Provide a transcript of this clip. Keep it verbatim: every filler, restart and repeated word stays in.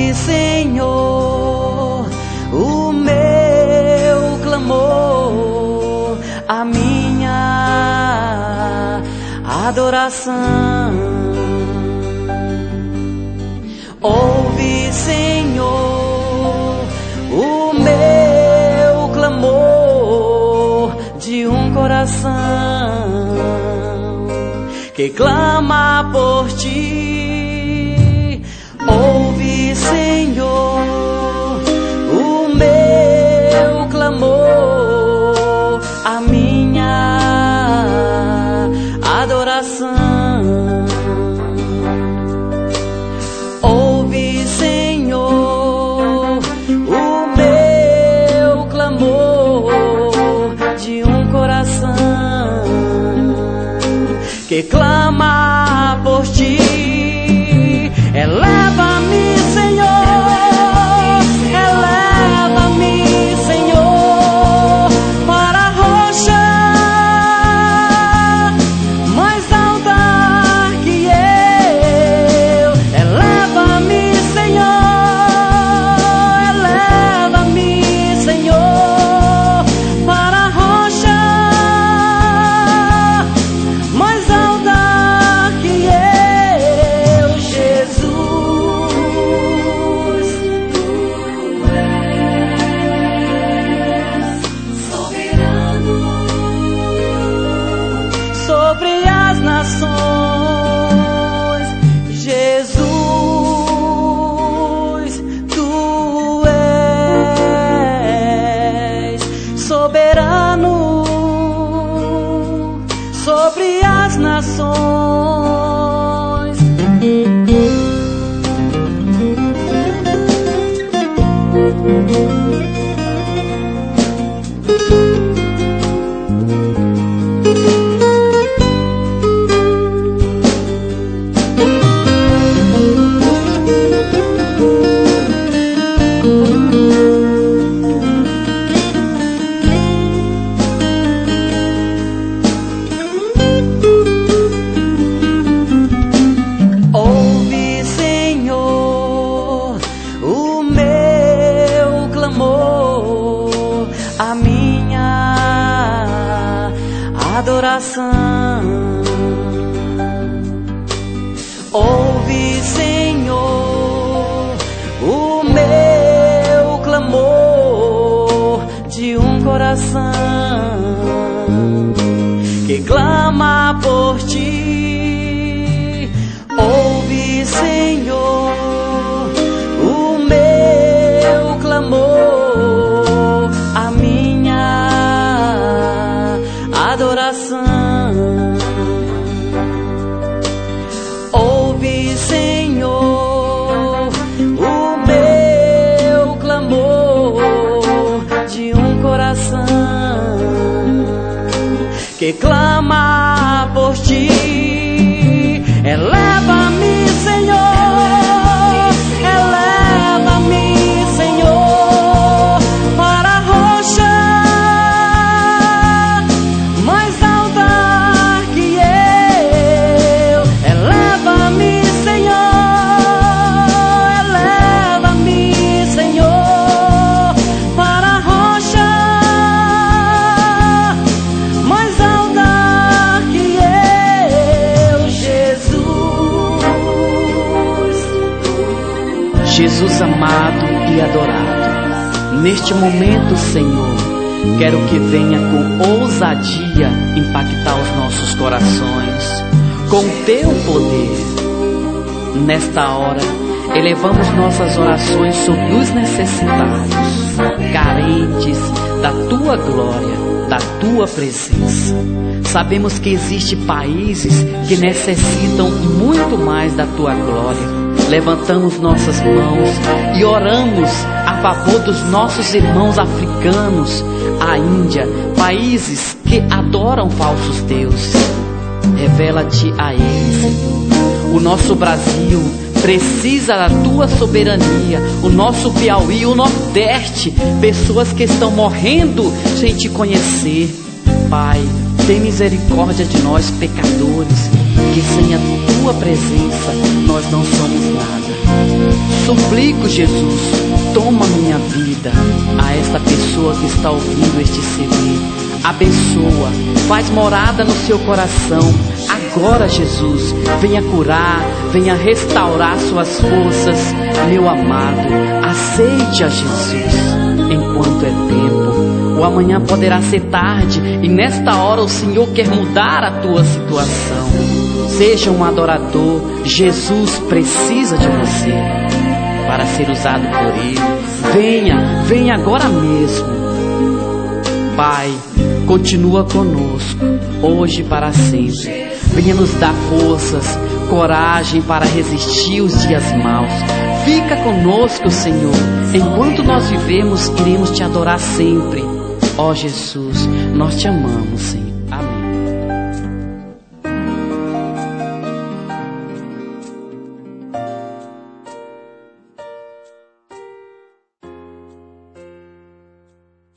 Ouve, Senhor, o meu clamor, a minha adoração. Ouve, Senhor, o meu clamor de um coração que clama por ti. Ouve, Senhor, o meu clamor, a minha adoração. Ouve, Senhor, o meu clamor de um coração que clama por ti. Eleva-me, Senhor, eleva-me, Senhor, para a rocha mais alta que eu. Eleva-me, Senhor, eleva-me, Senhor, para a rocha mais alta que eu. Sobre as nações, Jesus, tu és soberano sobre as nações. Ouve, Senhor, o meu clamor, a minha adoração. Ouve, Senhor, o meu clamor de um coração que clama por ti. Ouve, Senhor, o meu clamor, a minha adoração. Ouve, Senhor, o meu clamor de um coração que clama por ti. Eleva-me, Senhor, eleva-me, Senhor, para a rocha mais alta que eu. Eleva-me, Senhor, eleva-me, Senhor, para a rocha mais alta que eu. Jesus, Jesus amado e adorado, neste momento, Senhor, quero que venha com ousadia impactar os nossos corações com o teu poder. Nesta hora, elevamos nossas orações sobre os necessitados, carentes da tua glória, da tua presença. Sabemos que existem países que necessitam muito mais da tua glória. Levantamos nossas mãos e oramos a favor dos nossos irmãos africanos, a Índia, países que adoram falsos deuses. Revela-te a eles, Senhor. O nosso Brasil precisa da tua soberania. O nosso Piauí, o Nordeste, pessoas que estão morrendo sem te conhecer. Pai, tem misericórdia de nós, pecadores, que sem a tua presença nós não somos nada. suplico, Jesus, toma minha vida. A esta pessoa que está ouvindo este C D, abençoa, faz morada no seu coração. Agora, Jesus, venha curar, venha restaurar suas forças. Meu amado, aceite a Jesus enquanto é tempo. O amanhã poderá ser tarde e nesta hora o Senhor quer mudar a tua situação. Seja um adorador, Jesus precisa de você para ser usado por Ele. Venha, venha agora mesmo. Pai, continua conosco, hoje e para sempre. Venha nos dar forças, coragem para resistir os dias maus. Fica conosco, Senhor. Enquanto nós vivemos, iremos te adorar sempre. Ó Jesus, nós te amamos, Senhor.